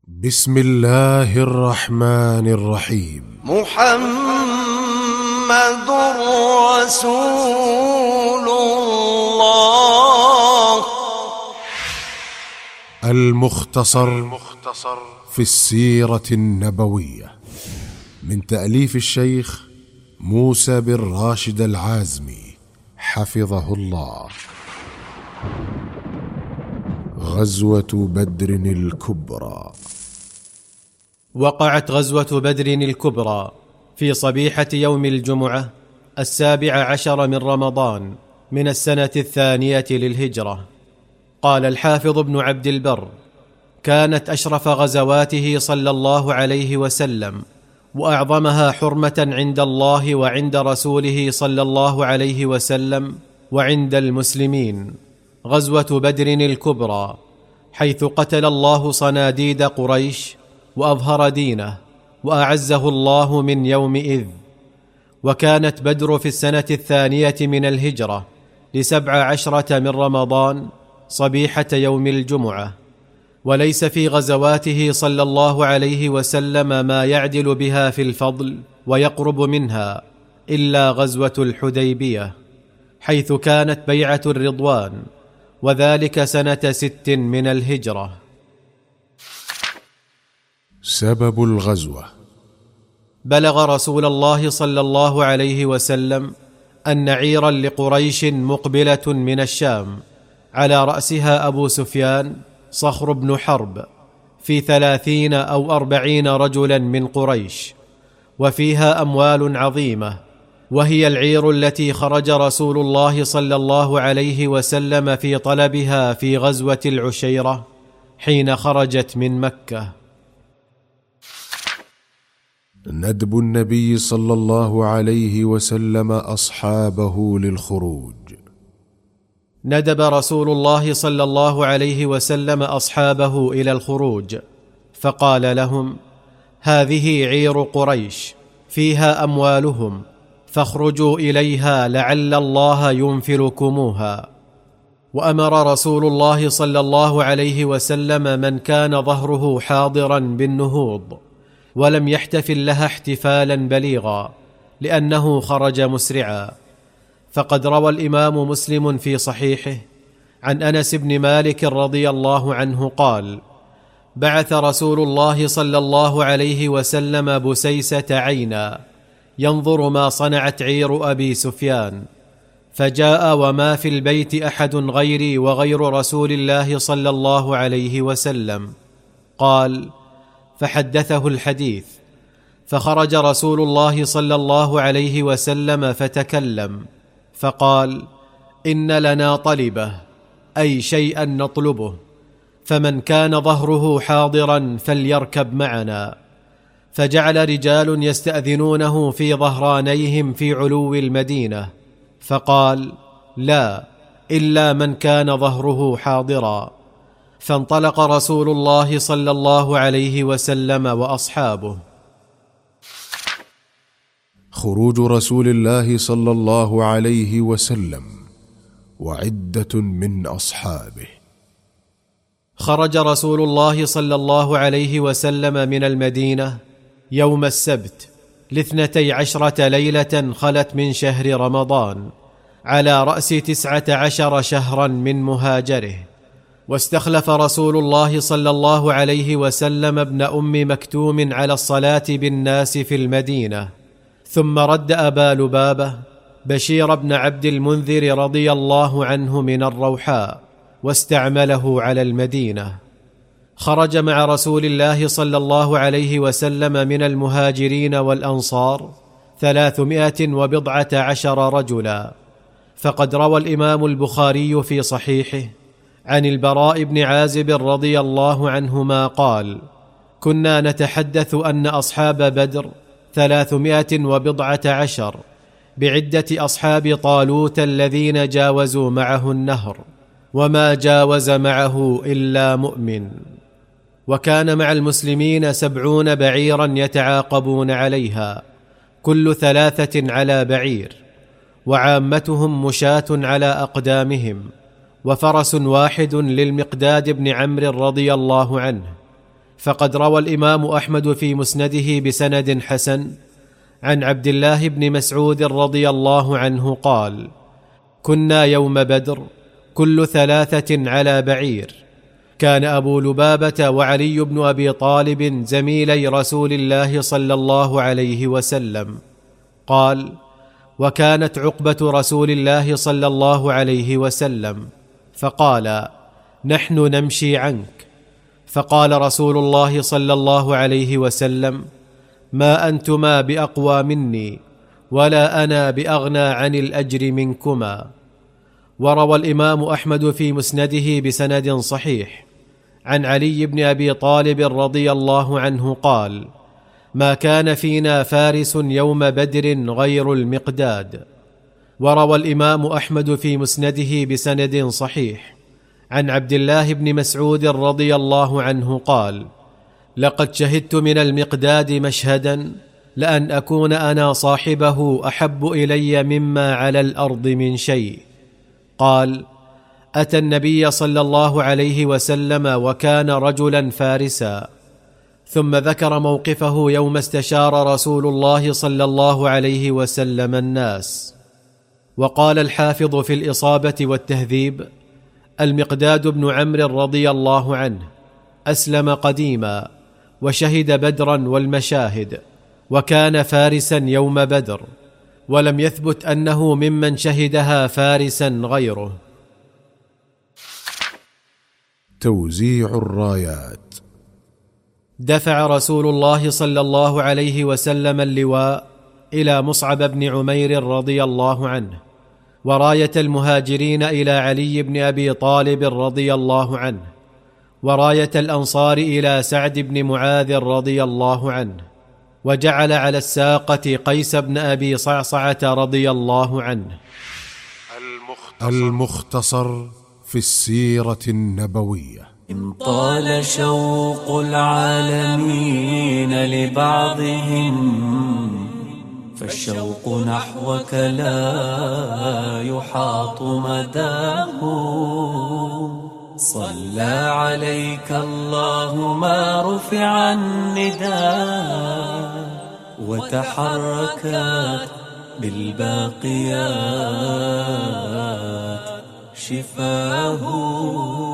بسم الله الرحمن الرحيم. محمد رسول الله. المختصر في السيرة النبوية من تأليف الشيخ موسى بن راشد العازمي حفظه الله. غزوة بدر الكبرى. وقعت غزوة بدر الكبرى في صبيحة يوم الجمعة 17 من رمضان من السنة 2 للهجرة. قال الحافظ ابن عبد البر: كانت أشرف غزواته صلى الله عليه وسلم وأعظمها حرمة عند الله وعند رسوله صلى الله عليه وسلم وعند المسلمين غزوة بدر الكبرى، حيث قتل الله صناديد قريش وأظهر دينه وأعزه الله من يومئذ. وكانت بدر في السنة 2 من الهجرة ل17 من رمضان صبيحة يوم الجمعة. وليس في غزواته صلى الله عليه وسلم ما يعدل بها في الفضل ويقرب منها إلا غزوة الحديبية، حيث كانت بيعة الرضوان، وذلك سنة 6 من الهجرة. سبب الغزوة: بلغ رسول الله صلى الله عليه وسلم أن عيرا لقريش مقبلة من الشام، على رأسها أبو سفيان صخر بن حرب، في 30 أو 40 رجلا من قريش، وفيها أموال عظيمة، وهي العير التي خرج رسول الله صلى الله عليه وسلم في طلبها في غزوة العشيرة حين خرجت من مكة. ندب النبي صلى الله عليه وسلم أصحابه للخروج. ندب رسول الله صلى الله عليه وسلم أصحابه إلى الخروج، فقال لهم: هذه عير قريش فيها أموالهم، فاخرجوا إليها لعل الله ينفلكموها. وأمر رسول الله صلى الله عليه وسلم من كان ظهره حاضرا بالنهوض، ولم يحتفل لها احتفالا بليغا، لأنه خرج مسرعا. فقد روى الإمام مسلم في صحيحه عن أنس بن مالك رضي الله عنه قال: بعث رسول الله صلى الله عليه وسلم بسيسة عينا ينظر ما صنعت عير أبي سفيان، فجاء وما في البيت أحد غيري وغير رسول الله صلى الله عليه وسلم. قال: فحدثه الحديث، فخرج رسول الله صلى الله عليه وسلم فتكلم، فقال: إن لنا طلبة، أي شيئا نطلبه، فمن كان ظهره حاضرا فليركب معنا. فجعل رجال يستأذنونه في ظهرانيهم في علو المدينة، فقال: لا، إلا من كان ظهره حاضرا. فانطلق رسول الله صلى الله عليه وسلم وأصحابه. خروج رسول الله صلى الله عليه وسلم وعدة من أصحابه. خرج رسول الله صلى الله عليه وسلم من المدينة يوم السبت ل12 ليلة خلت من شهر رمضان، على رأس 19 شهرا من مهاجره. واستخلف رسول الله صلى الله عليه وسلم ابن أم مكتوم على الصلاة بالناس في المدينة، ثم رد أبا لبابة بشير بن عبد المنذر رضي الله عنه من الروحاء، واستعمله على المدينة. خرج مع رسول الله صلى الله عليه وسلم من المهاجرين والأنصار 319 رجلا. فقد روى الإمام البخاري في صحيحه عن البراء بن عازب رضي الله عنهما قال: كنا نتحدث أن أصحاب بدر 319 بعدة أصحاب طالوت الذين جاوزوا معه النهر، وما جاوز معه إلا مؤمن. وكان مع المسلمين 70 بعيرا يتعاقبون عليها، كل 3 على بعير، وعامتهم مشاة على أقدامهم، وفرس واحد للمقداد بن عمرو رضي الله عنه، فقد روى الإمام أحمد في مسنده بسند حسن عن عبد الله بن مسعود رضي الله عنه قال: كنا يوم بدر كل 3 على بعير، كان أبو لبابة وعلي بن أبي طالب زميلي رسول الله صلى الله عليه وسلم. قال: وكانت عقبة رسول الله صلى الله عليه وسلم، فقال: نحن نمشي عنك. فقال رسول الله صلى الله عليه وسلم: ما أنتما بأقوى مني، ولا أنا بأغنى عن الأجر منكما. وروى الإمام أحمد في مسنده بسند صحيح عن علي بن أبي طالب رضي الله عنه قال: ما كان فينا فارس يوم بدر غير المقداد. وروى الإمام أحمد في مسنده بسند صحيح عن عبد الله بن مسعود رضي الله عنه قال: لقد شهدت من المقداد مشهدا لأن أكون أنا صاحبه أحب إلي مما على الأرض من شيء. قال: أتى النبي صلى الله عليه وسلم وكان رجلا فارسا. ثم ذكر موقفه يوم استشار رسول الله صلى الله عليه وسلم الناس. وقال الحافظ في الإصابة والتهذيب: المقداد بن عمرو رضي الله عنه أسلم قديما وشهد بدرا والمشاهد، وكان فارسا يوم بدر، ولم يثبت أنه ممن شهدها فارسا غيره. توزيع الرايات. دفع رسول الله صلى الله عليه وسلم اللواء إلى مصعب بن عمير رضي الله عنه، وراية المهاجرين إلى علي بن أبي طالب رضي الله عنه، وراية الأنصار إلى سعد بن معاذ رضي الله عنه، وجعل على الساقة قيس بن أبي صعصعة رضي الله عنه. المختصر في السيرة النبوية. إن طال شوق العالمين لبعضهم، فالشوق نحوك لا يحاط مداه. صلى عليك الله ما رفع النداء، وتحركت بالباقيات شفاه.